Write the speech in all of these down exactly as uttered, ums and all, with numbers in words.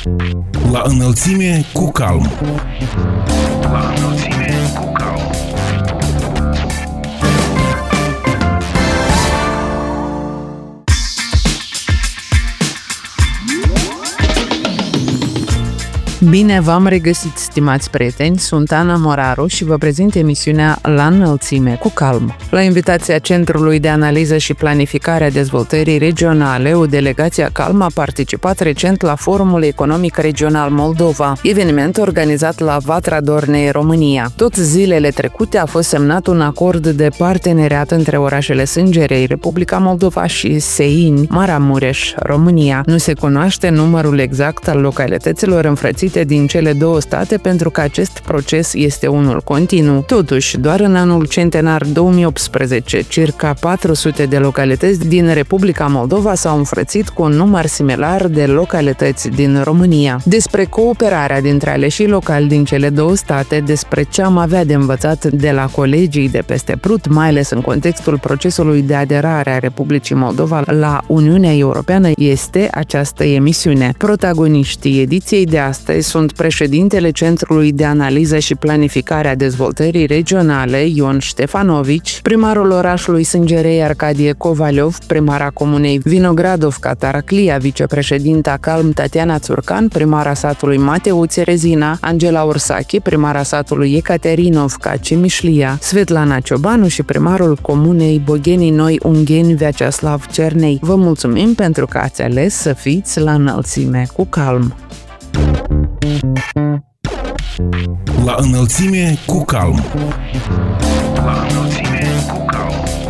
La înălțime cu calm. La înălțime cu calm. Bine v-am regăsit, stimați prieteni, sunt Ana Moraru și vă prezint emisiunea La înălțime cu calm. La invitația Centrului de Analiză și Planificare a Dezvoltării Regionale, o delegație a Calm a participat recent la Forumul Economic Regional Moldova, eveniment organizat la Vatra Dornei, România. Tot zilele trecute a fost semnat un acord de parteneriat între orașele Sângerei, Republica Moldova și Seini, Maramureș, România. Nu se cunoaște numărul exact al localităților înfrățite din cele două state pentru că acest proces este unul continuu. Totuși, doar în anul centenar două mii optsprezece, circa patru sute de localități din Republica Moldova s-au înfrățit cu un număr similar de localități din România. Despre cooperarea dintre aleșii locali din cele două state, despre ce am avea de învățat de la colegii de peste Prut, mai ales în contextul procesului de aderare a Republicii Moldova la Uniunea Europeană, este această emisiune. Protagoniștii ediției de astăzi sunt președintele Centrului de Analiză și Planificare a Dezvoltării Regionale, Ion Ștefanovici, primarul orașului Sângerei, Arcadie Covaliov, primara comunei Vinogradovca, Taraclia, vicepreședinta Calm, Tatiana Țurcan, primara satului Mateuțe Rezina, Angela Ursache, primara satului Ecaterinovca, Cimișlia, Svetlana Ciobanu și primarul comunei Boghenii Noi, Ungheni, Vyacheslav Cernei. Vă mulțumim pentru că ați ales să fiți la înălțime cu calm. La înălțime cu calm. La înălțime cu calm.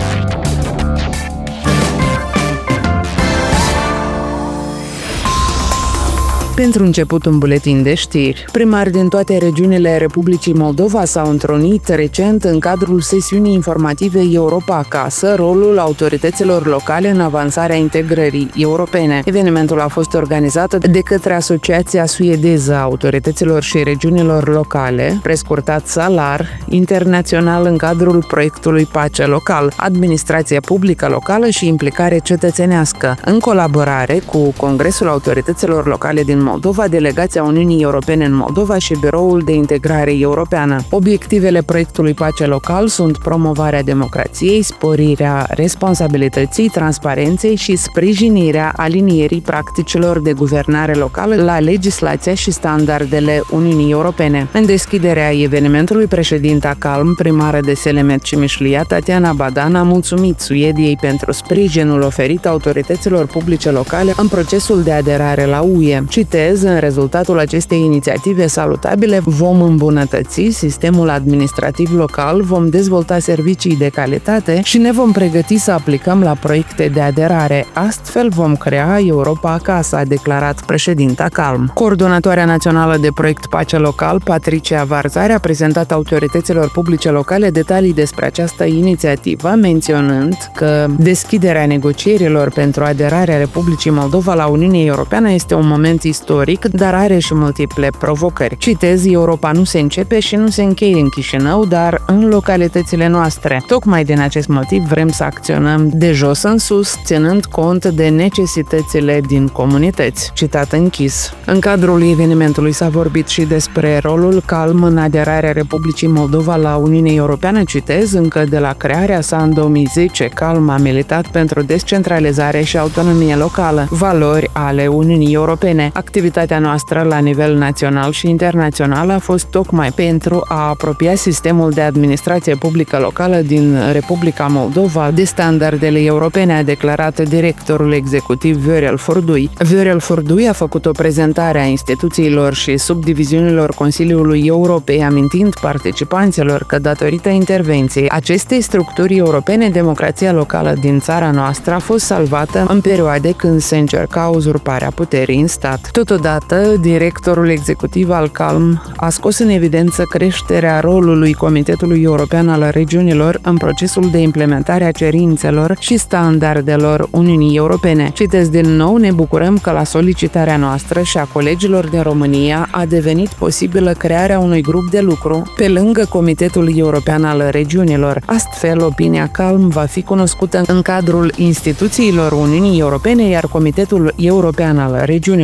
Pentru început, un buletin de știri. Primari din toate regiunile Republicii Moldova s-au întrunit recent în cadrul sesiunii informative Europa Acasă, rolul autorităților locale în avansarea integrării europene. Evenimentul a fost organizat de către Asociația Suedeză a Autorităților și Regiunilor Locale, prescurtat SALAR, internațional în cadrul proiectului Pace Local, Administrație Publică Locală și Implicare Cetățenească, în colaborare cu Congresul Autorităților Locale din Moldova, Delegația Uniunii Europene în Moldova și Biroul de Integrare Europeană. Obiectivele proiectului Pace Local sunt promovarea democrației, sporirea responsabilității, transparenței și sprijinirea alinierii practicilor de guvernare locală la legislația și standardele Uniunii Europene. În deschiderea evenimentului, președinta Calm, primară de Selemet Cimișlia, Tatiana Badan, a mulțumit Suediei pentru sprijinul oferit autorităților publice locale în procesul de aderare la U E. Citez, în rezultatul acestei inițiative salutabile vom îmbunătăți sistemul administrativ local, vom dezvolta servicii de calitate și ne vom pregăti să aplicăm la proiecte de aderare. Astfel vom crea Europa Acasă, a declarat președinta Calm. Coordonatoarea națională de proiect Pace Local, Patricia Varzare, a prezentat autorităților publice locale detalii despre această inițiativă, menționând că deschiderea negocierilor pentru aderarea Republicii Moldova la Uniunea Europeană este un moment istoric, dar are și multiple provocări. Citez, Europa nu se începe și nu se încheie în Chișinău, dar în localitățile noastre. Tocmai din acest motiv vrem să acționăm de jos în sus, ținând cont de necesitățile din comunități. Citat închis. În cadrul evenimentului s-a vorbit și despre rolul Calm în aderarea Republicii Moldova la Uniunea Europeană. Citez, încă de la crearea sa în două mii zece, Calm a militat pentru descentralizare și autonomie locală, valori ale Uniunii Europene. Activitatea noastră la nivel național și internațional a fost tocmai pentru a apropia sistemul de administrație publică locală din Republica Moldova de standardele europene, a declarat directorul executiv Viorel Furdui. Viorel Furdui a făcut o prezentare a instituțiilor și subdiviziunilor Consiliului Europei, amintind participanților că datorită intervenției acestei structuri europene, democrația locală din țara noastră a fost salvată în perioade când se încerca uzurparea puterii în stat. Totodată, directorul executiv al Calm a scos în evidență creșterea rolului Comitetului European al Regiunilor în procesul de implementare a cerințelor și standardelor Uniunii Europene. Citez din nou, ne bucurăm că la solicitarea noastră și a colegilor din România a devenit posibilă crearea unui grup de lucru pe lângă Comitetul European al Regiunilor. Astfel, opinia Calm va fi cunoscută în cadrul instituțiilor Uniunii Europene, iar Comitetul European al Regiunilor va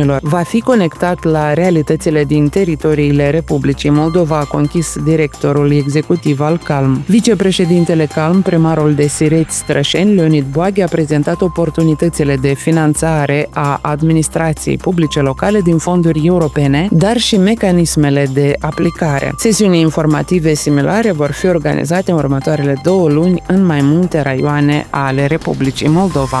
fi conectat la realitățile din teritoriile Republicii Moldova, a conchis directorul executiv al Calm. Vicepreședintele Calm, primarul de Sireți-Strășeni, Leonid Boaghe, a prezentat oportunitățile de finanțare a administrației publice locale din fonduri europene, dar și mecanismele de aplicare. Sesiuni informative similare vor fi organizate în următoarele două luni în mai multe raioane ale Republicii Moldova.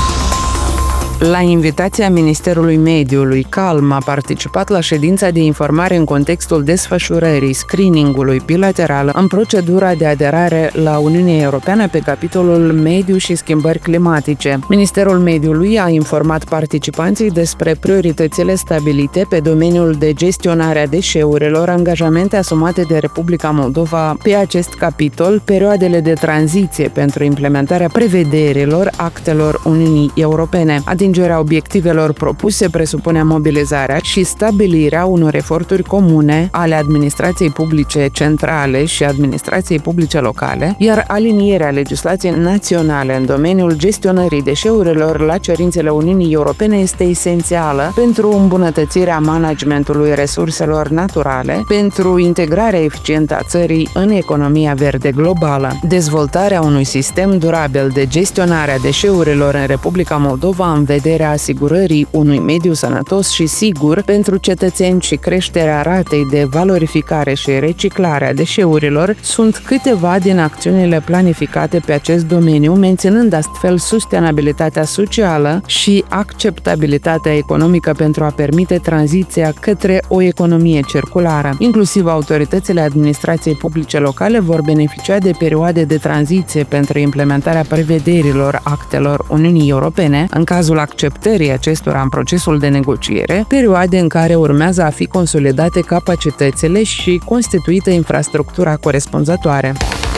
La invitația Ministerului Mediului, Calm a participat la ședința de informare în contextul desfășurării screeningului bilateral în procedura de aderare la Uniunea Europeană pe capitolul Mediu și schimbări climatice. Ministerul Mediului a informat participanții despre prioritățile stabilite pe domeniul de gestionare a deșeurilor, angajamente asumate de Republica Moldova pe acest capitol, perioadele de tranziție pentru implementarea prevederilor actelor Uniunii Europene. Atingerea obiectivelor propuse presupune mobilizarea și stabilirea unor eforturi comune ale administrației publice centrale și administrației publice locale, iar alinierea legislației naționale în domeniul gestionării deșeurilor la cerințele Uniunii Europene este esențială pentru îmbunătățirea managementului resurselor naturale, pentru integrarea eficientă a țării în economia verde globală. Dezvoltarea unui sistem durabil de gestionare a deșeurilor în Republica Moldova în vederea asigurării unui mediu sănătos și sigur pentru cetățeni și creșterea ratei de valorificare și reciclare a deșeurilor sunt câteva din acțiunile planificate pe acest domeniu, menținând astfel sustenabilitatea socială și acceptabilitatea economică pentru a permite tranziția către o economie circulară. Inclusiv autoritățile administrației publice locale vor beneficia de perioade de tranziție pentru implementarea prevederilor actelor Uniunii Europene, în cazul acceptării acestora în procesul de negociere, perioade în care urmează a fi consolidate capacitățile și constituită infrastructura corespunzătoare.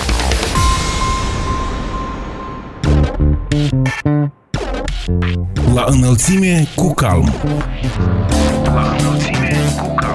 La înălțime cu Calm. La înălțime cu Calm.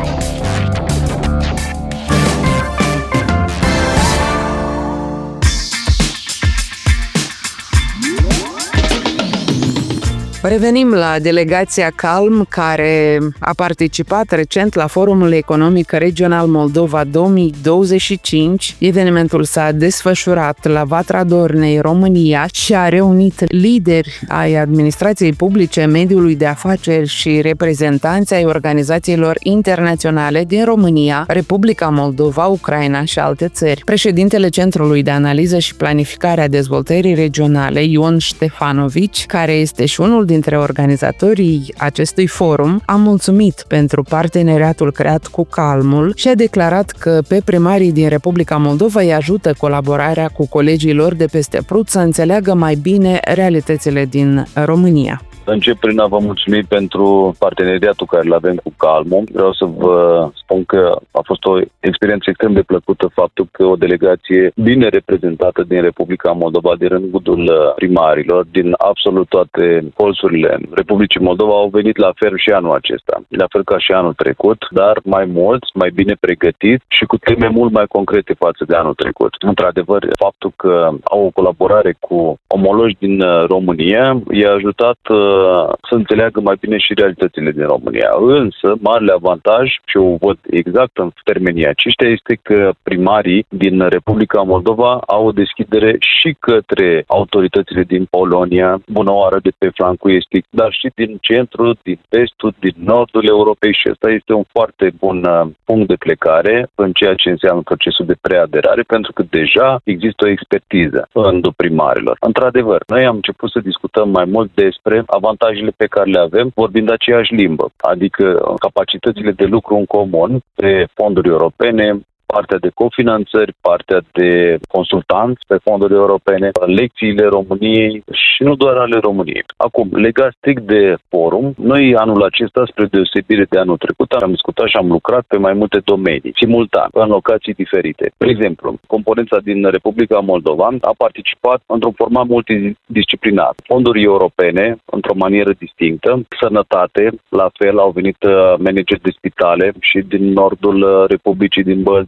Revenim la delegația Calm, care a participat recent la Forumul Economic Regional Moldova două mii douăzeci și cinci. Evenimentul s-a desfășurat la Vatra Dornei, România, și a reunit lideri ai administrației publice, mediului de afaceri și reprezentanți ai organizațiilor internaționale din România, Republica Moldova, Ucraina și alte țări. Președintele Centrului de Analiză și Planificare a Dezvoltării Regionale, Ion Ștefanovici, care este și unul din dintre organizatorii acestui forum, a mulțumit pentru parteneriatul creat cu Calmul și a declarat că pe primarii din Republica Moldova îi ajută colaborarea cu colegii lor de peste Prut să înțeleagă mai bine realitățile din România. Încep prin a vă mulțumi pentru parteneriatul care îl avem cu Calmul. Vreau să vă spun că a fost o experiență extrem de plăcută faptul că o delegație bine reprezentată din Republica Moldova, din rândul primarilor, din absolut toate colțurile Republicii Moldova au venit la fel și anul acesta, la fel ca și anul trecut, dar mai mulți, mai bine pregătiți și cu teme mult mai concrete față de anul trecut. Într-adevăr, faptul că au o colaborare cu omologi din România i-a ajutat să înțeleagă mai bine și realitățile din România. Însă, marele avantaj, și o văd exact în termenii aceștia, este că primarii din Republica Moldova au o deschidere și către autoritățile din Polonia, bună oară de pe flancul estic, dar și din centrul, din vestul, din nordul Europei, și ăsta este un foarte bun punct de plecare în ceea ce înseamnă procesul de preaderare, pentru că deja există o expertiză în rândul primarilor. Într-adevăr, noi am început să discutăm mai mult despre avantajele pe care le avem vorbind aceeași limbă, adică capacitățile de lucru în comun pe fonduri europene, partea de cofinanțări, partea de consultanți pe fonduri europene, lecțiile României și nu doar ale României. Acum, legat strict de forum, noi anul acesta, spre deosebire de anul trecut, am discutat și am lucrat pe mai multe domenii, simultan, în locații diferite. De exemplu, componența din Republica Moldova a participat într-un format multidisciplinar. Fonduri europene, într-o manieră distinctă, sănătate, la fel, au venit manageri de spitale și din nordul Republicii, din Bălți,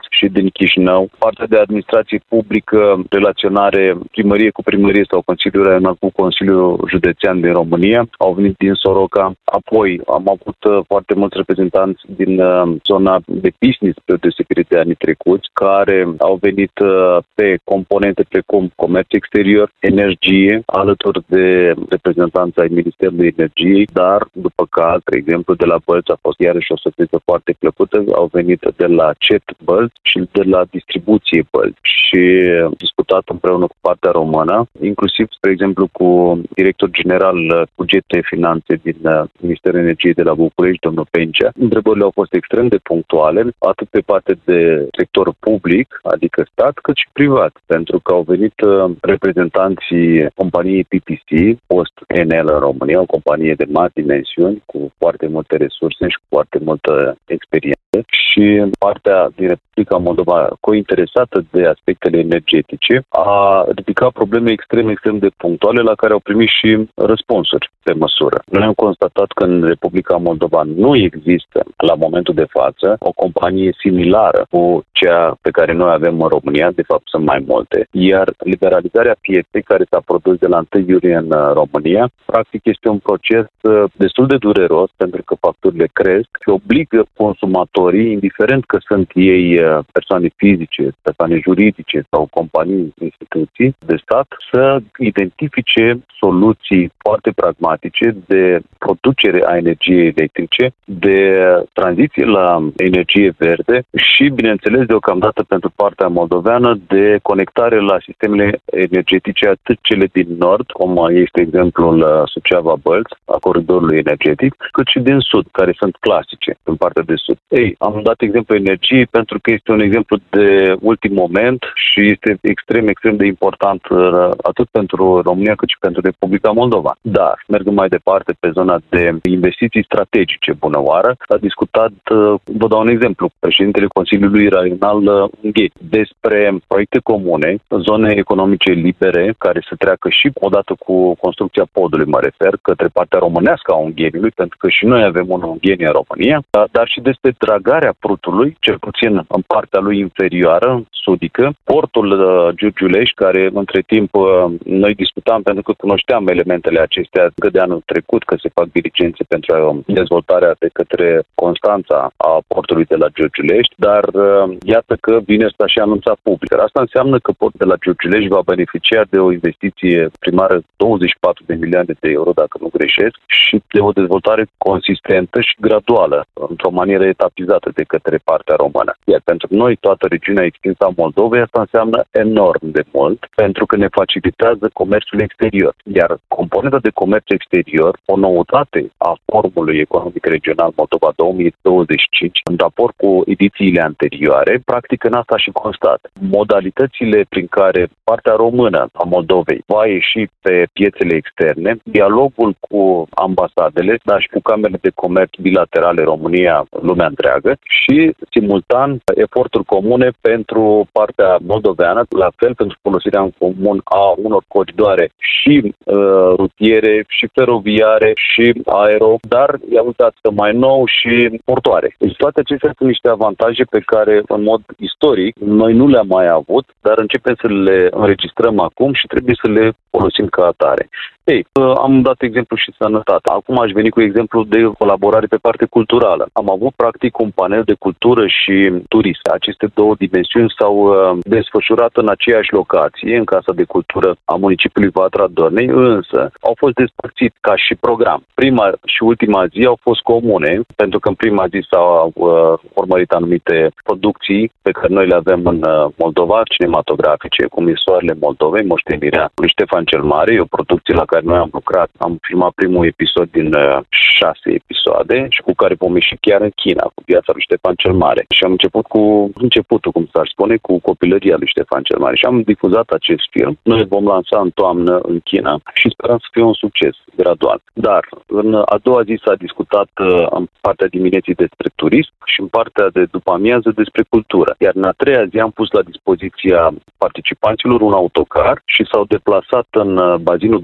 și din Chișinău. Partea de administrație publică, relaționare primărie cu primărie sau Consiliul Regional cu Consiliul Județean din România, au venit din Soroca. Apoi am avut foarte mulți reprezentanți din zona de business, pe deosebire de anii trecuți, care au venit pe componente precum comerț exterior, energie, alături de reprezentanța ai Ministerului Energiei, dar, după caz, de exemplu, de la Bălți a fost iarăși o surpriză foarte plăcută, au venit de la C E T Bălți și de la distribuție Bălți și discutat împreună cu partea română, inclusiv, spre exemplu, cu director general Bugete Finanțe din Ministerul Energiei de la București, domnul Pencea. Întrebările au fost extrem de punctuale, atât pe partea de sector public, adică stat, cât și privat, pentru că au venit reprezentanții companiei P P C, Post N L în România, o companie de mari dimensiuni, cu foarte multe resurse și cu foarte multă experiență, și partea din Republica Moldova, cointeresată de aspectele energetice, a ridicat probleme extrem, extrem de punctuale la care au primit și răspunsuri pe măsură. Noi am constatat că în Republica Moldova nu există, la momentul de față, o companie similară cu cea pe care noi avem în România, de fapt sunt mai multe, iar liberalizarea pieței care s-a produs de la întâi iulie în România, practic este un proces destul de dureros, pentru că facturile cresc și obligă consumatorii, indiferent că sunt ei persoane fizice, persoane juridice sau companii, instituții de stat, să identifice soluții foarte pragmatice de producere a energiei electrice, de tranziție la energie verde și, bineînțeles, deocamdată pentru partea moldoveană, de conectare la sistemele energetice, atât cele din nord, cum este exemplul Suceava-Bălți, a coridorului energetic, cât și din sud, care sunt clasice în partea de sud. Ei, am dat exemplu energiei pentru că este un exemplu de ultim moment și este extrem, extrem de important atât pentru România cât și pentru Republica Moldova. Dar, mergând mai departe pe zona de investiții strategice, bună oară, a discutat, vă dau un exemplu, președintele Consiliului Regional Ungheni despre proiecte comune, zone economice libere, care să treacă și odată cu construcția podului, mă refer, către partea românească a Ungheniului, pentru că și noi avem un Ungheni în România, dar și despre dragarea Prutului, cel puțin în partea lui inferioară, sudică, portul Giurgiulești, care între timp noi discutam pentru că cunoșteam elementele acestea încă de anul trecut, că se fac diligențe pentru dezvoltarea de către Constanța a portului de la Giurgiulești, dar iată că vine asta și anunțat public. Asta înseamnă că portul de la Giurgiulești va beneficia de o investiție primară douăzeci și patru de milioane de euro, dacă nu greșesc, și de o dezvoltare consistentă și graduală, într-o manieră etapizată de către partea română. Iar pentru noi, toată regiunea extinsă a Moldovei, asta înseamnă enorm de mult, pentru că ne facilitează comerțul exterior. Iar componenta de comerț exterior, o noutate a Forumului Economic Regional Moldova două mii douăzeci și cinci, în raport cu edițiile anterioare, practic în asta și constat. Modalitățile prin care partea română a Moldovei va ieși pe piețele externe, dialogul cu ambasadele, dar și cu camerele de comerț bilaterale România, lumea întreagă, și simultan eforturi comune pentru partea moldoveană, la fel pentru folosirea în comun a unor coridoare și uh, rutiere, și feroviare, și aero, dar i-am uitat că mai nou și portoare. Deci toate acestea sunt niște avantaje pe care, în mod istoric, noi nu le-am mai avut, dar începem să le înregistrăm acum și trebuie să le folosim ca atare. Ei, am dat exemplu și sănătate. Acum aș veni cu exemplu de colaborare pe parte culturală. Am avut practic un panel de cultură și turism. Aceste două dimensiuni s-au desfășurat în aceeași locație, în Casa de Cultură a municipiului Vatra Dornei, însă au fost despărțit ca și program. Prima și ultima zi au fost comune, pentru că în prima zi s-au uh, urmărit anumite producții pe care noi le avem în uh, Moldova, cinematografice, cum e Soarele Moldovei, Moștenirea lui Ștefan cel Mare, e o producție la care noi am lucrat. Am filmat primul episod din uh, șase episoade și cu care vom ieși chiar în China, cu viața lui Ștefan cel Mare. Și am început cu începutul, cum s-ar spune, cu copilăria lui Ștefan cel Mare. Și am difuzat acest film. Noi îl vom lansa în toamnă în China și sperăm să fie un succes gradual. Dar în a doua zi s-a discutat uh, în partea dimineții despre turism și în partea de după amiază despre cultură. Iar în a treia zi am pus la dispoziția participanților un autocar și s-au deplasat în uh, bazinul Dornelor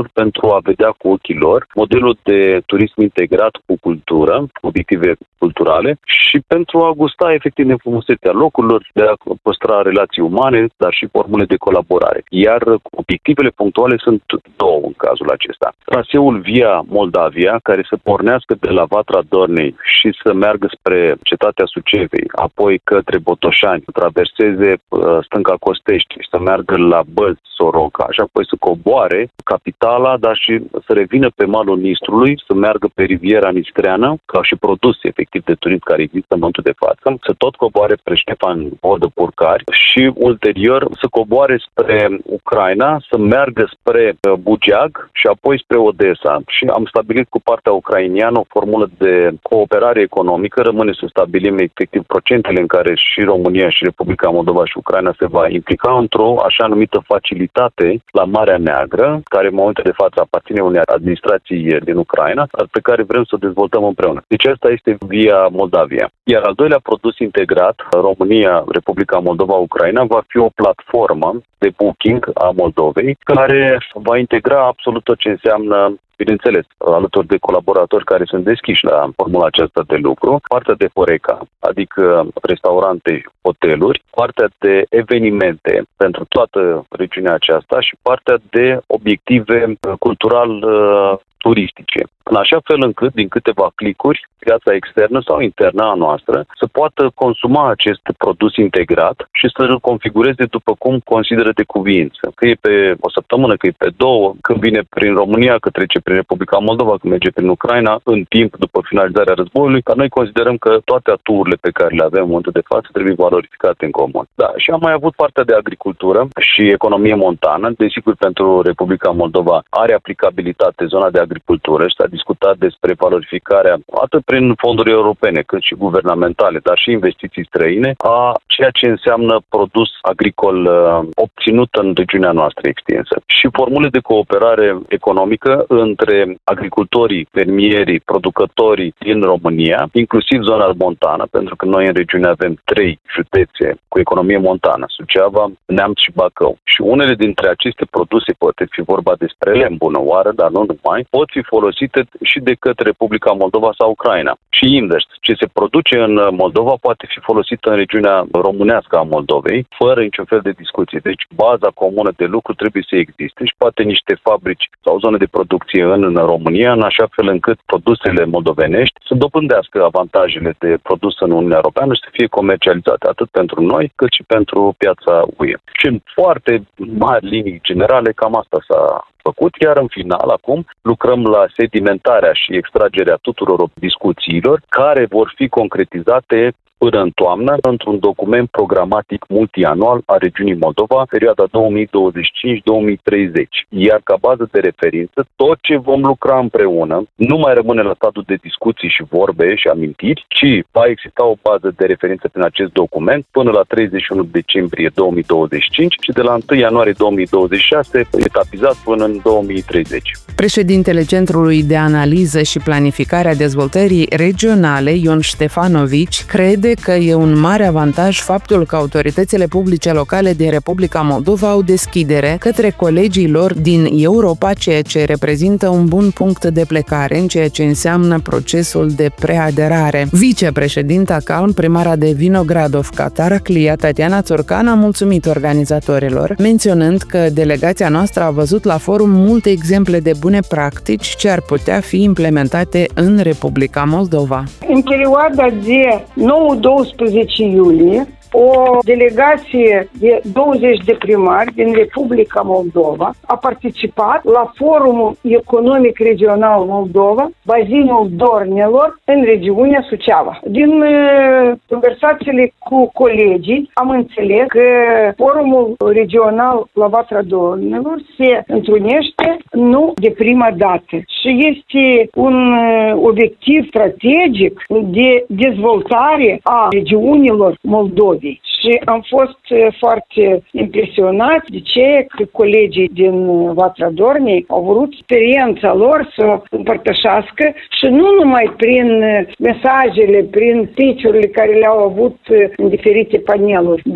pentru a vedea cu ochii lor modelul de turism integrat cu cultură, obiective culturale și pentru a gusta efectiv nefrumusețea locurilor, de a păstra relații umane, dar și formule de colaborare. Iar obiectivele punctuale sunt două în cazul acesta. Traseul via Moldavia, care să pornească de la Vatra Dornei și să meargă spre cetatea Sucevei, apoi către Botoșani, să traverseze uh, stânca Costești și să meargă la Bălți, Soroca, și apoi să coboare capitala, dar și să revină pe malul Nistrului, să meargă pe riviera Nistreană, ca și produs efectiv de turism care există în momentul de față, să tot coboare spre Ștefan Vodă Purcari și ulterior să coboare spre Ucraina, să meargă spre Bugeag și apoi spre Odessa. Și am stabilit cu partea ucrainiană o formulă de cooperare economică. Rămâne să stabilim efectiv procentele în care și România și Republica Moldova și Ucraina se va implica într-o așa numită facilitate la Marea Neagră, care în momentul de față aparține unei administrații din Ucraina, dar pe care vrem să o dezvoltăm împreună. Deci asta este via Moldavia. Iar al doilea produs integrat, România, Republica Moldova, Ucraina, va fi o platformă de booking a Moldovei, care va integra absolut tot ce înseamnă, bineînțeles, alături de colaboratori care sunt deschiși la formula aceasta de lucru, partea de Horeca, adică restaurante, hoteluri, partea de evenimente pentru toată regiunea aceasta și partea de obiective cultural turistice. În așa fel încât, din câteva clicuri, piața externă sau internă a noastră să poată consuma acest produs integrat și să îl configureze după cum consideră de cuviință. Că e pe o săptămână, că e pe două, când vine prin România, că trece prin Republica Moldova, când merge prin Ucraina, în timp după finalizarea războiului, dar noi considerăm că toate aturile pe care le avem în momentul de față trebuie valorificate în comun. Da, și am mai avut partea de agricultură și economie montană. Desigur, pentru Republica Moldova are aplicabilitate zona de agricultură și s-a discutat despre valorificarea atât prin fonduri europene cât și guvernamentale, dar și investiții străine a ceea ce înseamnă produs agricol uh, obținut în regiunea noastră extinsă. Și formule de cooperare economică între agricultorii, fermierii, producătorii din România, inclusiv zona montană, pentru că noi în regiune avem trei județe cu economie montană, Suceava, Neamț și Bacău. Și unele dintre aceste produse, poate fi vorba despre lemn, bună oară, dar nu numai, pot fi folosite și de către Republica Moldova sau Ucraina. Și invers, ce se produce în Moldova poate fi folosit în regiunea românească a Moldovei, fără niciun fel de discuție. Deci baza comună de lucru trebuie să existe și poate niște fabrici sau zone de producție în, în România, în așa fel încât produsele moldovenești să dobândească avantajele de produs în Uniunea Europeană și să fie comercializate atât pentru noi cât și pentru piața U E. Și în foarte mari linii generale, cam asta s-a făcut, iar în final, acum, lucrăm la sedimentarea și extragerea tuturor discuțiilor care vor fi concretizate până în toamnă, într-un document programatic multianual a regiunii Moldova, perioada două mii douăzeci și cinci două mii treizeci. Iar ca bază de referință, tot ce vom lucra împreună nu mai rămâne la stadiul de discuții și vorbe și amintiri, ci va exista o bază de referință prin acest document până la treizeci și unu decembrie două mii douăzeci și cinci și de la întâi ianuarie două mii douăzeci și șase etapizat până în două mii treizeci. Președintele Centrului de Analiză și Planificare a Dezvoltării Regionale, Ion Ștefanovici, crede că e un mare avantaj faptul că autoritățile publice locale din Republica Moldova au deschidere către colegii lor din Europa, ceea ce reprezintă un bun punct de plecare în ceea ce înseamnă procesul de preaderare. Vicepreședinta Calm, primara de Vinogradovca, Taraclia, Tatiana Țurcan, a mulțumit organizatorilor, menționând că delegația noastră a văzut la forum multe exemple de bune practici ce ar putea fi implementate în Republica Moldova. În perioada de nouă doisprezece iulie, o delegație de douăzeci de primari din Republica Moldova a participat la Forumul Economic Regional Moldova, bazinul Dornelor, în regiunea Suceava. Din uh, conversațiile cu colegii am înțeles că Forumul Regional la Vatra Dornelor se întrunește nu de prima dată și este un uh, obiectiv strategic de dezvoltare a regiunilor Moldovei. Și am fost foarte impresionat de ce că colegii din Vatra Dornei au vrut experiența lor să o împărtășească și nu numai prin mesajele, prin speech-urile care le-au avut în diferite paneluri, dar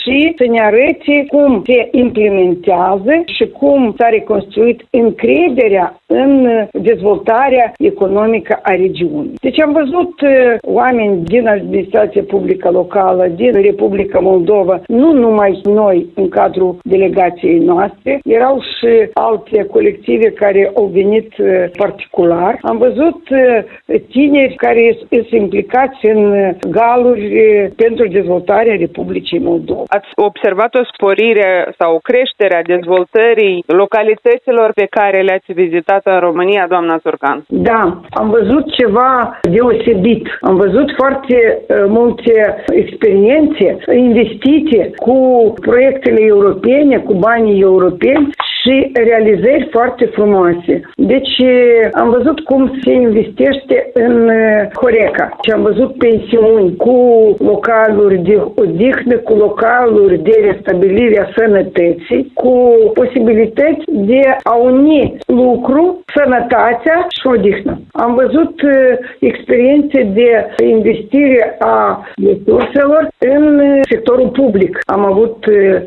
și să ne arăte cum se implementează și cum s-a reconstruit încrederea în dezvoltarea economică a regiunii. Deci am văzut oameni din administrația publică locală, din Republica Moldova, nu numai noi în cadrul delegației noastre, erau și alte colective care au venit particular. Am văzut tineri care sunt implicați în galuri pentru dezvoltarea Republicii Moldova. Ați observat o sporire sau o creștere a dezvoltării localităților pe care le-ați vizitat în România, doamna Țurcan? Da, am văzut ceva deosebit. Am văzut foarte uh, multe experiențe investite cu proiectele europene, cu banii europeni și realizări foarte frumoase. Deci am văzut cum se investește în Horeca și am văzut pensiuni cu localuri de odihnă, cu localuri de restabilire a sănătății, cu posibilități de a uni lucru, sănătatea și odihnă. Am văzut experiențe de investire a resurselor în sectorul public. Am avut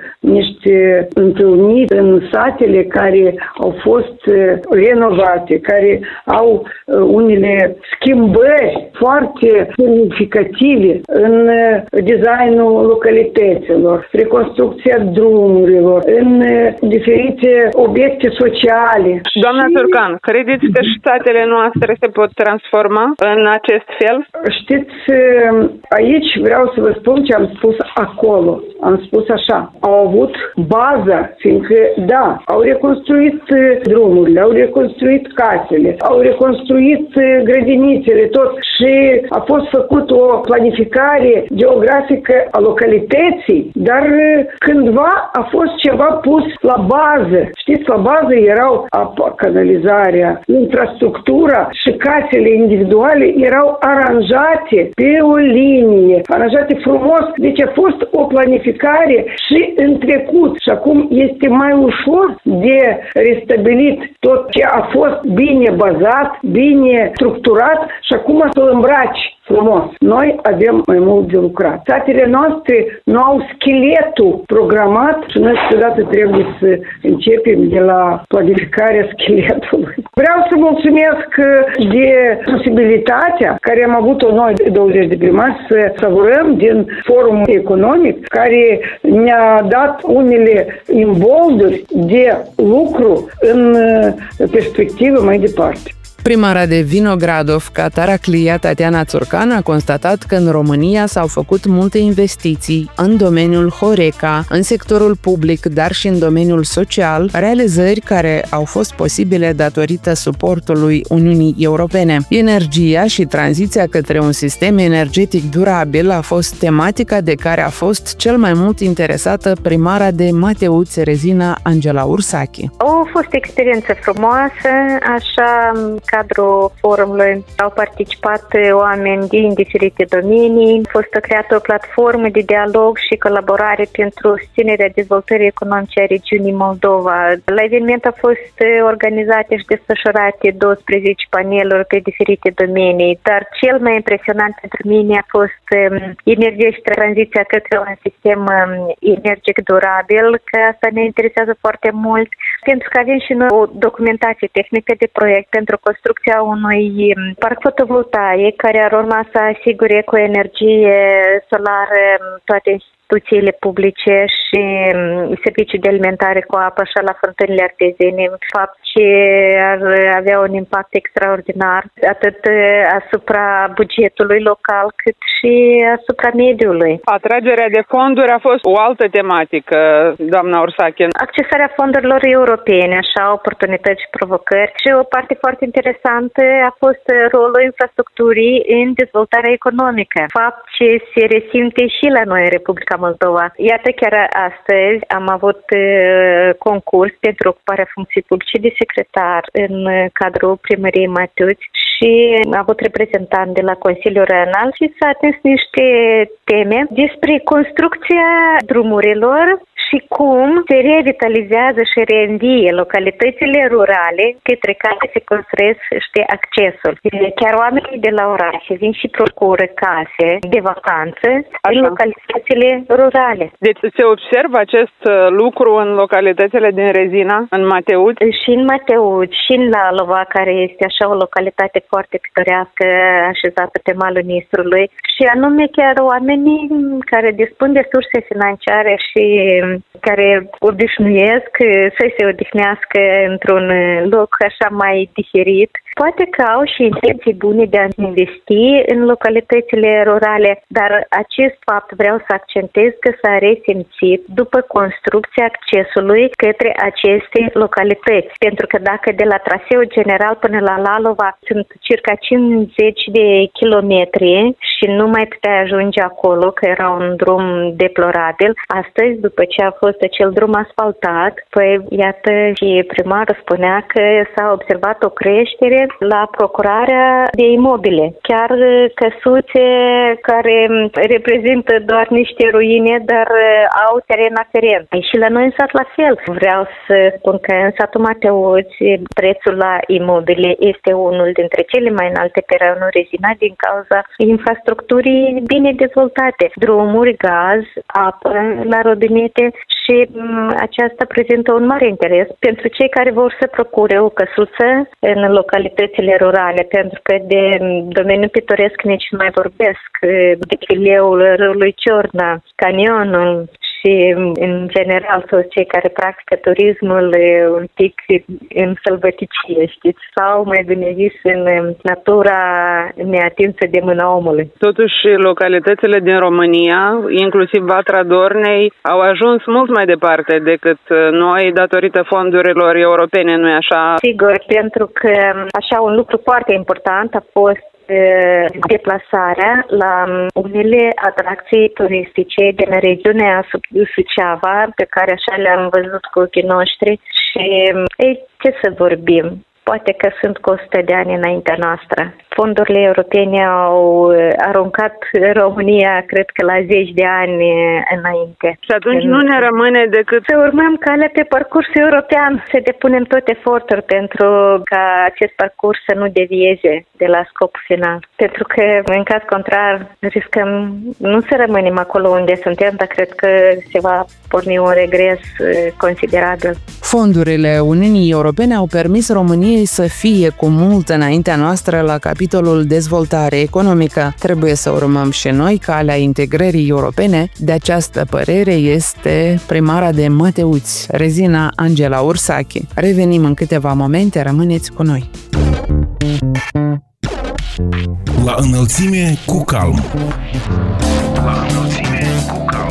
niște întâlniri în satele care au fost renovate, care au unele schimbări foarte semnificative în designul localităților, reconstrucția drumurilor, în diferite obiecte sociale. Doamna Țurcan, credeți că și satele noastre se pot transforma în acest fel? Știți, aici vreau să vă spun ce am spus acolo. Am spus așa, au avut baza, fiindcă, da, au reconstruit drumurile, au reconstruit casele, au reconstruit grădinițele, tot. Și a fost făcut o planificare geografică a localității, dar cândva a fost ceva pus la bază. Știți, la bază erau apa, canalizarea, infrastructura și casele individuale erau aranjate pe o linie, aranjate frumos. Deci a fost o planificare și în trecut. Și acum este mai ușor de restabilit tot ce a fost bine bazat, bine structurat și acum să-l îmbraci frumos. Noi avem mai mult de lucrat. Satele noastre nu au scheletul programat și noi câteodată trebuie să începem de la planificarea scheletului. Vreau să mulțumesc de posibilitatea care am avut-o noi de douăzeci de primari să savurăm din forumul economic care ne-a dat unele imbolduri de lucru în perspectivă mai departe. Primara de Vinogradovca, Taraclia, Tatiana Țurcan, a constatat că în România s-au făcut multe investiții în domeniul Horeca, în sectorul public, dar și în domeniul social, realizări care au fost posibile datorită suportului Uniunii Europene. Energia și tranziția către un sistem energetic durabil a fost tematica de care a fost cel mai mult interesată primara de Mateuț Rezina, Angela Ursache. A fost o experiență frumoasă, așa cadrul forumului au participat oameni din diferite domenii. A fost creată o platformă de dialog și colaborare pentru susținerea dezvoltării economice a regiunii Moldova. La eveniment au fost organizate și desfășurate douăsprezece paneluri pe diferite domenii, dar cel mai impresionant pentru mine a fost energia și tranziția către un sistem energetic durabil, că asta ne interesează foarte mult, pentru că avem și noi o documentație tehnică de proiect pentru construcția unui parc fotovoltaic care ar urma să asigure cu energie solară toate instituțiile publice și servicii de alimentare cu apă și la fântânile artezene, fapt ce ar avea un impact extraordinar atât asupra bugetului local cât și asupra mediului. Atragerea de fonduri a fost o altă tematică, doamna Ursache. Accesarea fondurilor europene, așa, oportunități și provocări. Și o parte foarte interesantă a fost rolul infrastructurii în dezvoltarea economică, fapt ce se resimte și la noi în Republica Moldova. Iată, chiar astăzi am avut uh, concurs pentru ocuparea funcției publice de secretar în cadrul primăriei Mateuț și am avut reprezentant de la Consiliul Regional și s-a atins niște teme despre construcția drumurilor și cum se revitalizează și reînvie localitățile rurale către care se construiește accesul. Chiar oamenii de la orașe vin și procură case de vacanță în localitățile rurale. Deci se observă acest lucru în localitățile din Rezina, în Mateuți? Și în Mateuți, și în Lalova, care este așa o localitate foarte pitorească, așezată pe malul Nistrului, și anume chiar oamenii care dispun de surse financiare și care obișnuiesc să se odihnească într-un loc așa mai diferit. Poate că au și intenții bune de a investi în localitățile rurale, dar acest fapt vreau să accentez că s-a resimțit după construcția accesului către aceste localități. Pentru că dacă de la traseul general până la Lalova sunt circa cincizeci de kilometri și nu mai putea ajunge acolo, că era un drum deplorabil, astăzi, după ce a fost acel drum asfaltat, păi iată și primarul spunea că s-a observat o creștere la procurarea de imobile. Chiar căsuțe care reprezintă doar niște ruine, dar au teren aferent. Și la noi în sat la fel. Vreau să spun că în satul Mateuți prețul la imobile este unul dintre cele mai înalte pe raionul Rezina din cauza infrastructurii bine dezvoltate. Drumuri, gaz, apă la robinete și aceasta prezintă un mare interes pentru cei care vor să procure o căsuță în localitățile rurale, pentru că de domeniul pitoresc nici nu mai vorbesc, de fileul râului Ciorna, canionul și, în general, toți cei care practică turismul un pic în sălbăticie, știți, sau, mai bine zis, în natura neatinsă de mâna omului. Totuși, localitățile din România, inclusiv Vatra Dornei, au ajuns mult mai departe decât noi, datorită fondurilor europene, nu-i așa? Sigur, pentru că, așa, un lucru foarte important a fost deplasarea la unele atracții turistice din regiunea Suceava, pe care așa le-am văzut cu ochii noștri și, ei, ce să vorbim? Poate că sunt cu o sută de ani înaintea noastră. Fondurile europene au aruncat România, cred că la zeci de ani înainte. Și atunci nu ne rămâne decât să urmăm calea pe parcursul european, să depunem tot efortul pentru ca acest parcurs să nu devieze de la scopul final. Pentru că, în caz contrar, riscăm nu să rămânem acolo unde suntem, dar cred că se va porni un regres considerabil. Fondurile Uniunii Europene au permis României să fie cu mult înaintea noastră la capitolul dezvoltare economică. Trebuie să urmăm și noi calea integrării europene. De această părere este primara de Mateuți, Rezina Angela Ursache. Revenim în câteva momente, rămâneți cu noi. La înălțime cu calm. La înălțime cu calm.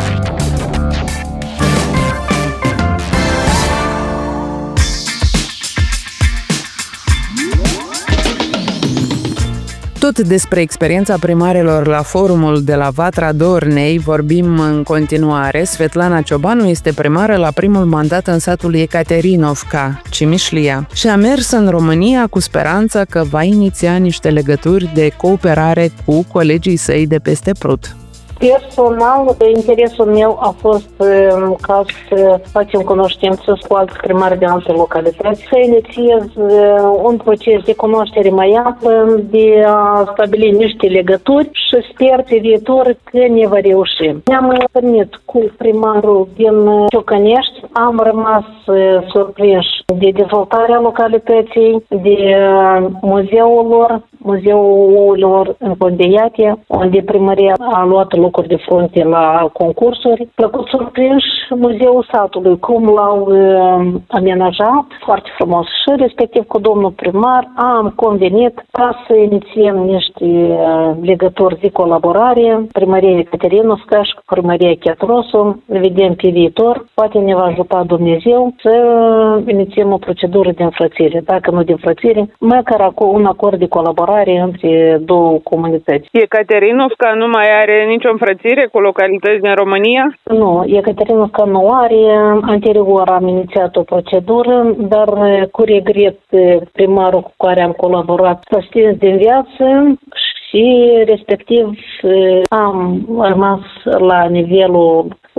Tot despre experiența primarilor la forumul de la Vatra Dornei vorbim în continuare. Svetlana Ciobanu este primară la primul mandat în satul Ekaterinovka, Cimișlia, și a mers în România cu speranța că va iniția niște legături de cooperare cu colegii săi de peste Prut. Personal, interesul meu a fost ca să facem cunoștință cu alți primari de alte localități, să inițiez un proces de cunoaștere mai amplă, de a stabili niște legături și sper pe viitor că ne va reuși. Ne-am întâlnit cu primarul din Ciocănești, am rămas surprinși de dezvoltarea localității, de muzeul lor, Muzeul Ouălor în Condeiatie, unde primăria a luat locuri de frunte la concursuri. Plăcut surprins Muzeul Satului, cum l-au uh, amenajat, foarte frumos. Și respectiv cu domnul primar am convenit ca să inițiem niște uh, legături de colaborare, primăria Ekaterinovka și primăria Chiatrosu, vedem pe viitor, poate ne va ajuta Dumnezeu să inițiem o procedură de înfrățire. Dacă nu de înfrățire, măcar un acord de colaborare între două comunități. Ekaterinovka nu mai are nicio înfrățire cu localități din România? Nu, Ekaterinovka nu are. Anterior am inițiat o procedură, dar cu regret primarul cu care am colaborat s-a stins din viață și respectiv am rămas la nivelul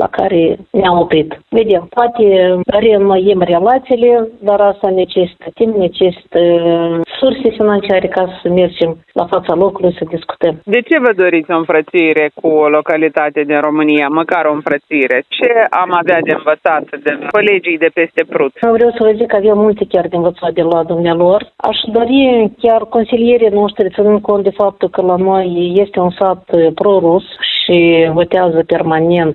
la care ne-am oprit. Vedem, poate reînnoiem relațiile, dar asta necesită timp, necesită surse financiare ca să mergem la fața locului să discutăm. De ce vă doriți o înfrățire cu o localitate din România, măcar o înfrățire? Ce am avea de învățat de la colegii de peste Prut? Vreau să vă zic că avem multe chiar de învățat de la dumnealor. Aș dori chiar consilierii noștri, ținând cont de faptul că la noi este un sat pro-rus și votează permanent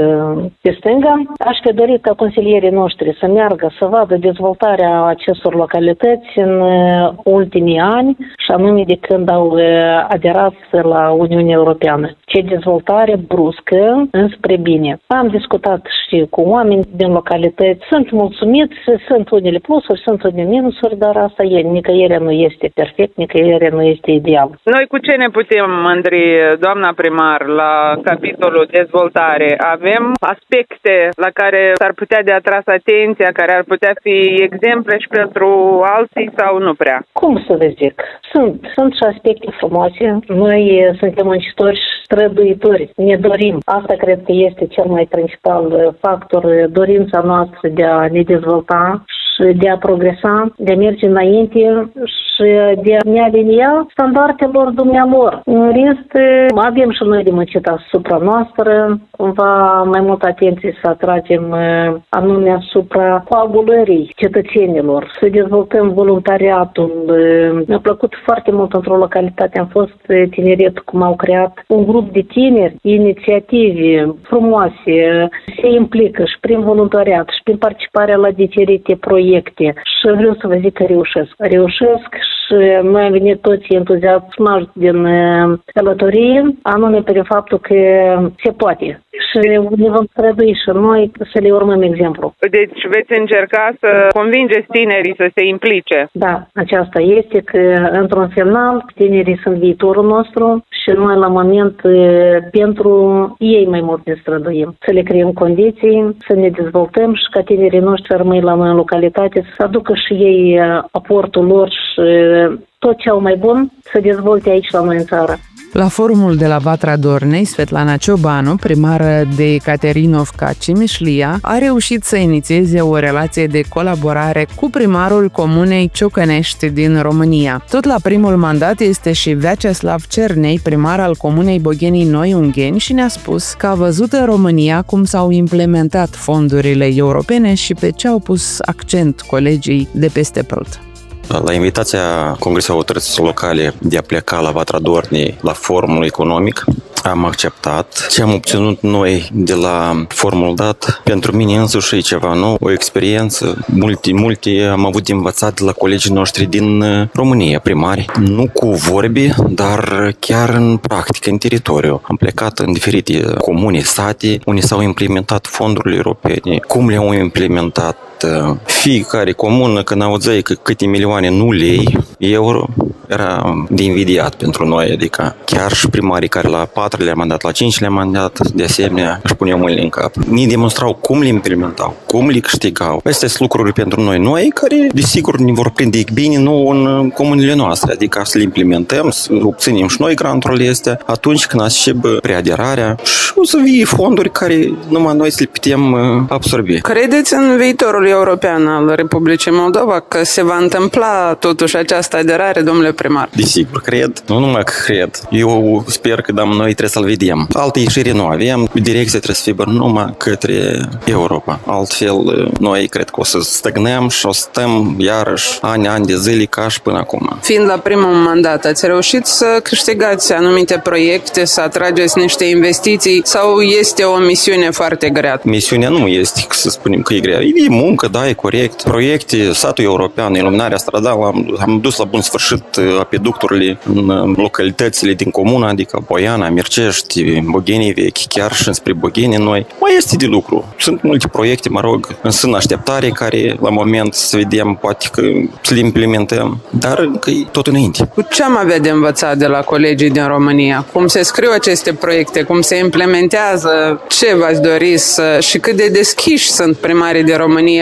pe stânga, aș fi dorit ca consilierii noștri să meargă să vadă dezvoltarea acestor localități în ultimii ani și anume de când au aderat la Uniunea Europeană. Ce dezvoltare bruscă înspre bine. Am discutat și cu oameni din localități. Sunt mulțumiți, sunt unele plusuri, sunt unele minusuri, dar asta e. Nicăieri nu este perfect, nicăieri nu este ideal. Noi cu ce ne putem mândri, doamna primar, la capitolul dezvoltare? Avem aspecte la care s-ar putea de atras atenția, care ar putea fi exemple și pentru alții sau nu prea? Cum să vă zic? Sunt, sunt și aspecte frumoase. Noi suntem muncitori și străduitori. Ne dorim. Asta cred că este cel mai principal factor, dorința noastră de a ne dezvolta și de a progresa, de a merge înainte și de a ne alinia standardelor dumnealor. În rest, avem și noi de muncit asupra noastră, cumva mai mult atenție să atragem anume asupra coagulării cetățenilor, să dezvoltăm voluntariatul. Mi-a plăcut foarte mult într-o localitate, am fost tineret, cum au creat un grup de tineri, inițiative frumoase, se implică și prin voluntariat și prin participarea la diferite proiecte și vreau să vă zic că reușesc. Reușesc și noi am venit toți entuziasmați din călătorie, anume prin faptul că se poate. Și ne vom strădui și noi să le urmăm exemplu. Deci veți încerca să convingeți tinerii să se implice. Da, aceasta este că, într-un final, tinerii sunt viitorul nostru și noi, la moment, pentru ei mai mult ne străduim. Să le creăm condiții, să ne dezvoltăm și ca tinerii noștri rămâi la noi în localitate, să aducă și ei aportul lor și tot ce au mai bun să dezvolte aici la noi în țară. La forumul de la Vatra Dornei, Svetlana Ciobanu, primară de Ekaterinovka Cimișlia, a reușit să inițieze o relație de colaborare cu primarul comunei Ciocănești din România. Tot la primul mandat este și Vyacheslav Cernei, primar al comunei Boghenii Noi Ungheni, și ne-a spus că a văzut în România cum s-au implementat fondurile europene și pe ce au pus accent colegii de peste Prut. La invitația Congresului Autorităților Locale de a pleca la Vatra Dornei la forumul economic, am acceptat. Ce am obținut noi de la forumul dat, pentru mine însuși e ceva nou, o experiență. Multe, multe am avut de învățat de la colegii noștri din România, primari. Nu cu vorbe, dar chiar în practică, în teritoriu. Am plecat în diferite comune, sate, unde s-au implementat fondurile europene. Cum le-au implementat? Fiecare comună, când auzeai că câte milioane, nu lei, euro, era de invidiat pentru noi, adică chiar și primarii care la patrulea mandat, la cincilea mandat, de asemenea, își puneau mâinile în cap. Ne demonstrau cum le implementau, cum le câștigau. Astea sunt lucruri pentru noi noi, care, desigur, ne vor prinde bine nou în comunile noastre, adică să le implementăm, să obținem și noi granturile astea, atunci când așteptă preaderarea și o să vie fonduri care numai noi să le putem absorbi. Credeți în viitorul european al Republicii Moldova că se va întâmpla totuși această aderare, domnule primar? Desigur, cred. Nu numai că cred. Eu sper că noi trebuie să-l vedem. Alte ieșiri nu avem. Direcția trebuie să fie numai către Europa. Altfel, noi cred că o să stagnăm și o să stăm iarăși ani, ani de zile ca și până acum. Fiind la primul mandat, ați reușit să câștigați anumite proiecte, să atrageți niște investiții sau este o misiune foarte grea? Misiunea nu este, să spunem că e grea. E muncă, da, e corect. Proiecte, satul european, iluminarea stradală, am, am dus la bun sfârșit apeducturile în localitățile din comună, adică Boiana, Mircești, Boghenii Vechi, chiar și înspre Boghenii Noi. Mai este de lucru. Sunt multe proiecte, mă rog, în așteptare, care la moment să vedem, poate că să le implementăm, dar că e tot înainte. Cu ce am avea de învățat de la colegii din România? Cum se scriu aceste proiecte? Cum se implementează? Ce v-ați dori să... și cât de deschiși sunt primarii de România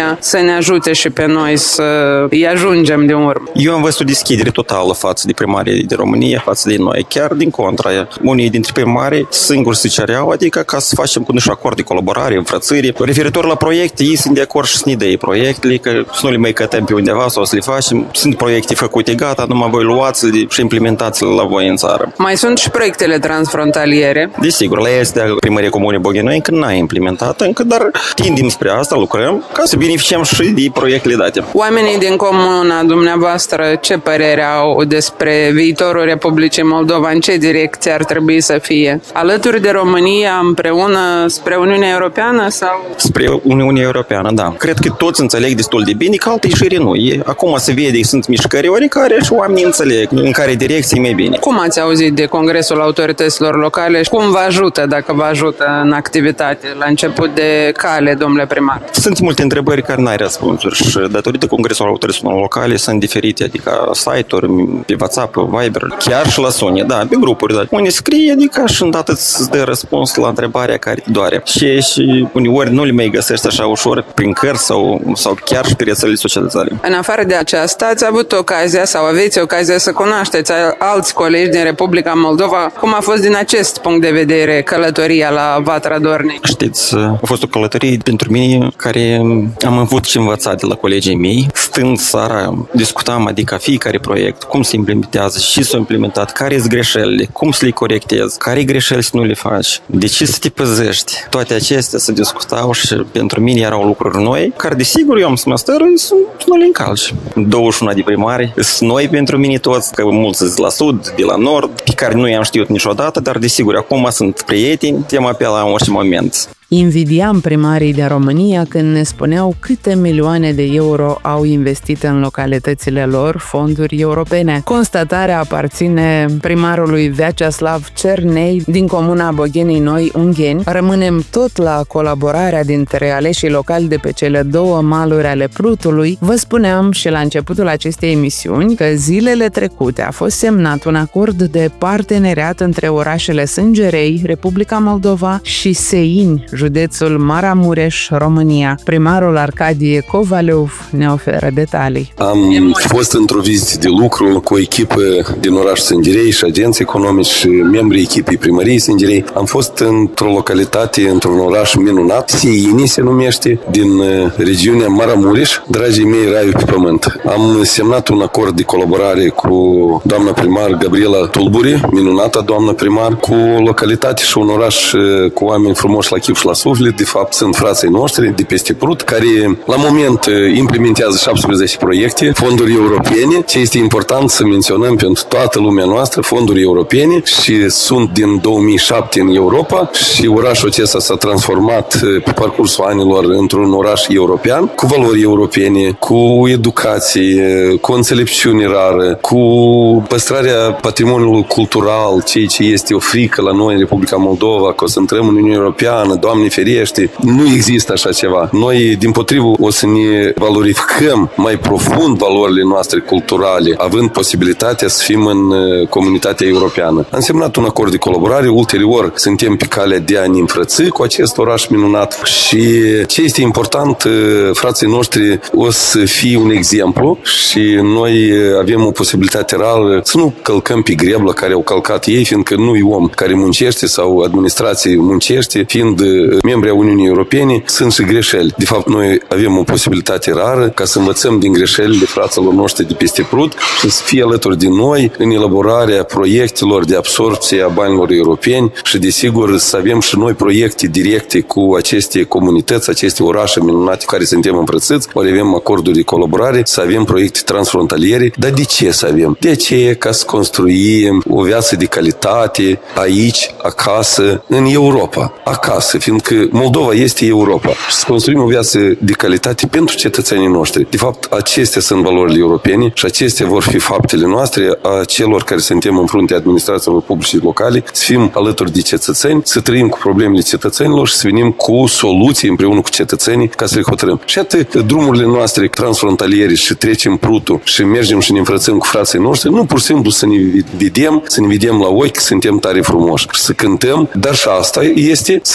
România să ne ajute și pe noi să îi ajungem de urmă. Eu am văzut o deschidere totală față de primarii de România, față de noi. Chiar din contra, unii dintre primari singuri se cereau, adică ca să facem cu niște acord de colaborare, înfrățire. Referitor la proiecte, ei sunt de acord și să ne dea proiectele, că să nu le mai cătăm pe undeva sau să le facem. Sunt proiecte făcute gata, numai voi luați-le și implementați-le la voi în țară. Mai sunt și proiectele transfrontaliere. Desigur, la este Primăria Comunei Bogheni încă n-a implementat încă, dar tindem spre asta, lucrăm ca să beneficiem și de proiectele date. Oamenii din comuna dumneavoastră ce părere au despre viitorul Republicii Moldova? În ce direcție ar trebui să fie? Alături de România, împreună spre Uniunea Europeană sau? Spre Uniunea Europeană, da. Cred că toți înțeleg destul de bine că alte ieșiri nu. E, acum se vede că sunt mișcări oricare și oamenii înțeleg în care direcție e mai bine. Cum ați auzit de Congresul Autorităților Locale și cum vă ajută, dacă vă ajută în activitate la început de cale, domnule primar? Sunt multe întrebări care n-ai răspunsuri și datorită Congresul Autorităților Locale sunt diferite, adică site-uri, pe WhatsApp, pe Viber, chiar și la Sony, da, pe grupuri, da. Unii scrie, adică și îndată îți dă răspuns la întrebarea care te doare. Și, și uneori nu le mai găsești așa ușor prin cărți sau, sau chiar și pe rețelele socializare. În afară de aceasta, ați avut ocazia sau aveți ocazia să cunoașteți alți colegi din Republica Moldova. Cum a fost din acest punct de vedere călătoria la Vatra Dornei? Știți, a fost o călătorie pentru mine care am avut și învățat de la colegii mei. Stând seara, discutam, adică fiecare proiect, cum se implementează, și s-a implementat, care sunt greșelile, cum să le corectezi, care greșeli să nu le faci, de ce să te păzești. Toate acestea se discutau și pentru mine erau lucruri noi, care desigur eu am să mă stără să nu le încalci. douăzeci și unu de primari sunt noi pentru mine toți, că mulți sunt de la sud, de la nord, pe care nu i-am știut niciodată, dar desigur acum sunt prieteni, te-am apel la orice moment. Invidiam primarii din România când ne spuneau câte milioane de euro au investit în localitățile lor fonduri europene. Constatarea aparține primarului Vyacheslav Cernei din comuna Boghenii Noi, Ungheni. Rămânem tot la colaborarea dintre aleșii locali de pe cele două maluri ale Prutului. Vă spuneam și la începutul acestei emisiuni că zilele trecute a fost semnat un acord de parteneriat între orașele Sângerei, Republica Moldova, și Sein, județul Maramureș, România. Primarul Arcadie Covaleov ne oferă detalii. Am fost într-o vizită de lucru cu o echipă din orașul Sângerei și agenți economici și membrii echipei primăriei Sângerei. Am fost într-o localitate, într-un oraș minunat, Seini se numește, din regiunea Maramureș, dragii mei, raiul pe pământ. Am semnat un acord de colaborare cu doamna primar Gabriela Tulburi, minunata doamnă primar, cu o localitate și un oraș cu oameni frumoși la chip și la suflet. De fapt, sunt frații noștri de peste Prut, care la moment implementează șaptesprezece proiecte, fonduri europene. Ce este important să menționăm pentru toată lumea noastră, fonduri europene, și sunt din două mii șapte în Europa și orașul acesta s-a transformat pe parcursul anilor într-un oraș european, cu valori europene, cu educație, cu înțelepciune rară, cu păstrarea patrimoniului cultural, ceea ce este o frică la noi în Republica Moldova, că o să intrăm în Uniunea Europeană, Doamne ferește, nu există așa ceva. Noi, dimpotrivă, o să ne valorificăm mai profund valorile noastre culturale, având posibilitatea să fim în comunitatea europeană. Am semnat un acord de colaborare, ulterior suntem pe calea de a ne înfrăți cu acest oraș minunat și ce este important, frații noștri o să fie un exemplu și noi avem o posibilitate rară să nu călcăm pe greblă care au călcat ei, fiindcă nu e om care muncește sau administrație muncește, fiind membri a Uniunii Europene, sunt și greșeli. De fapt, noi avem o posibilitate rară ca să învățăm din greșelile fraților noștri de peste Prut și să fie alături de noi în elaborarea proiectelor de absorbție a banilor europeni și, desigur, să avem și noi proiecte directe cu aceste comunități, aceste orașe minunate care suntem împrățiți, ori avem acorduri de colaborare, să avem proiecte transfrontaliere. Dar de ce să avem? De ce? Ca să construim o viață de calitate aici, acasă, în Europa. Acasă, fiindcă Moldova este Europa. Și să construim o viață de calitate pentru cetățenii noștri. De fapt, acestea sunt valorile europene și acestea vor fi faptele noastre a celor care suntem în fruntea administrațiilor publice locale, să fim alături de cetățeni, să trăim cu problemele cetățenilor și să venim cu soluții împreună cu cetățenii ca să le hotărâm. Și atât drumurile noastre transfrontaliere și trecem Prutul și mergem și ne înfrățăm cu frații noștri, nu pur și simplu să ne vedem, să ne vedem la ochi că suntem tare frumoși și să cântăm, dar și asta este să ne întâlnim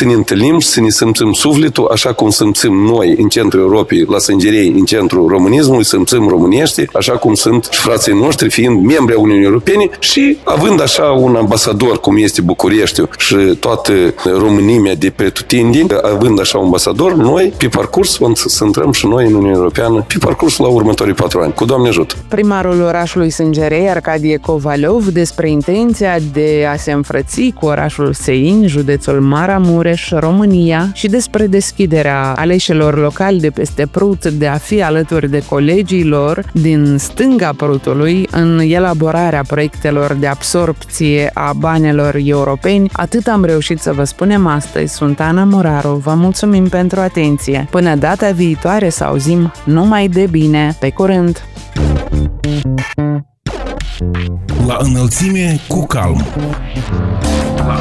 revenim și să ne simțim sufletul așa cum simțim noi în centrul Europei, la Sângerei, în centrul românismului, simțim românești, așa cum sunt și frații noștri, fiind membri a Uniunii Europene și având așa un ambasador, cum este Bucureștiul și toată românimea de pretutindeni, având așa un ambasador, noi, pe parcurs, vom să intrăm și noi în Uniunea Europeană, pe parcurs la următorii patru ani. Cu Doamne ajută! Primarul orașului Sângerei, Arcadie Covalov, despre intenția de a se înfrăți cu orașul Seini, județul Maramureș, România, și despre deschiderea aleșilor locali de peste Prut de a fi alături de colegii lor din stânga Prutului în elaborarea proiectelor de absorpție a banilor europeni. Atât am reușit să vă spunem astăzi. Sunt Ana Moraru. Vă mulțumim pentru atenție. Până data viitoare să auzim numai de bine. Pe curând! La înălțime cu calm. La